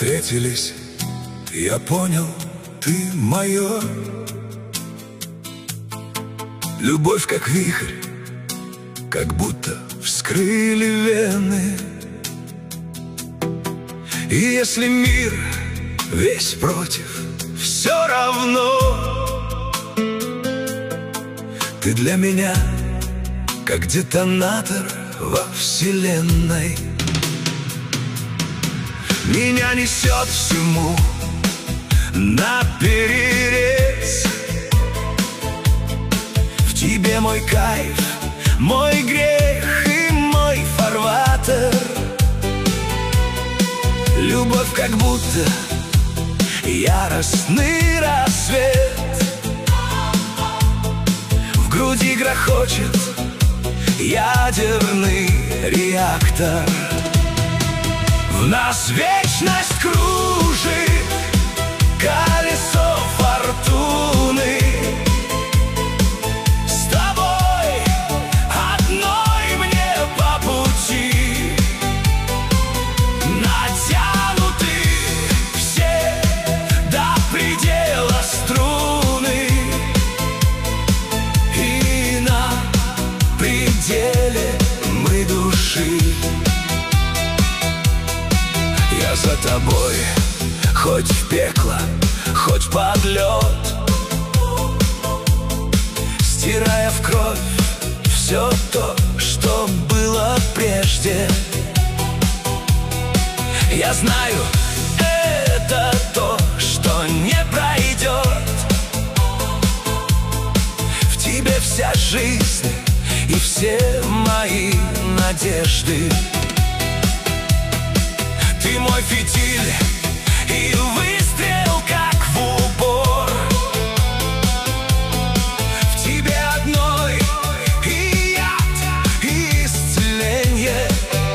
встретились, я понял, ты мое. Любовь как вихрь, как будто вскрыли вены. И если мир весь против, все равно ты для меня как детонатор во вселенной. Меня несет всему наперерез. В тебе мой кайф, мой грех и мой фарватер. Любовь как будто яростный рассвет. В груди грохочет ядерный реактор. В нас вечность кружит колесо фортуны. С тобой одной мне по пути. Натянуты все до предела струны. И на пределе мы души. Я за тобой, хоть в пекло, хоть под лед, стирая в кровь все то, что было прежде. Я знаю, это то, что не пройдет. В тебе вся жизнь и все мои надежды. Ты мой фитиль и выстрел как в упор. В тебе одной и яд, и исцеление.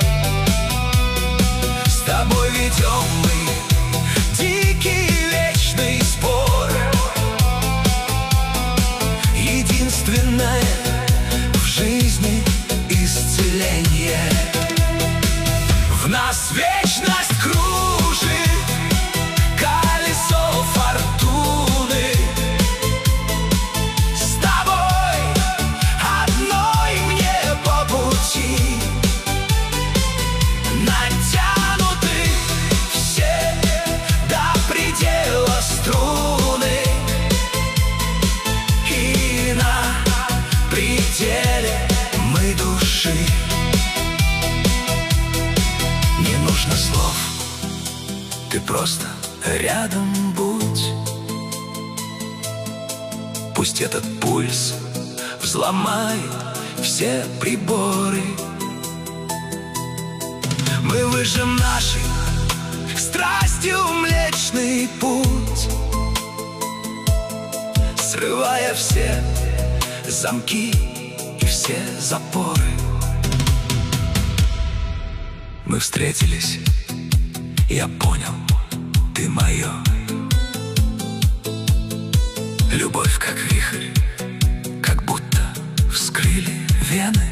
С тобой ведем мы дикий вечный спор. Единственное в жизни исцеление. В нас вечность кружит колесо фортуны. С тобой одной мне по пути. Натянуты все до предела струны. И на пределе мы души. Не нужно слов, ты просто рядом будь. Пусть этот пульс взломает все приборы. Мы выжжем нашей страстью Млечный Путь, срывая все замки и все запоры. Мы встретились, я понял, ты мое. Любовь как вихрь, как будто вскрыли вены.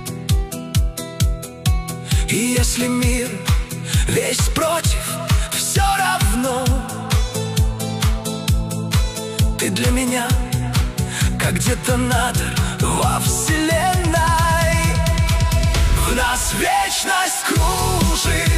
И если мир весь против, все равно ты для меня как детонатор во вселенной. В нас вечность кружит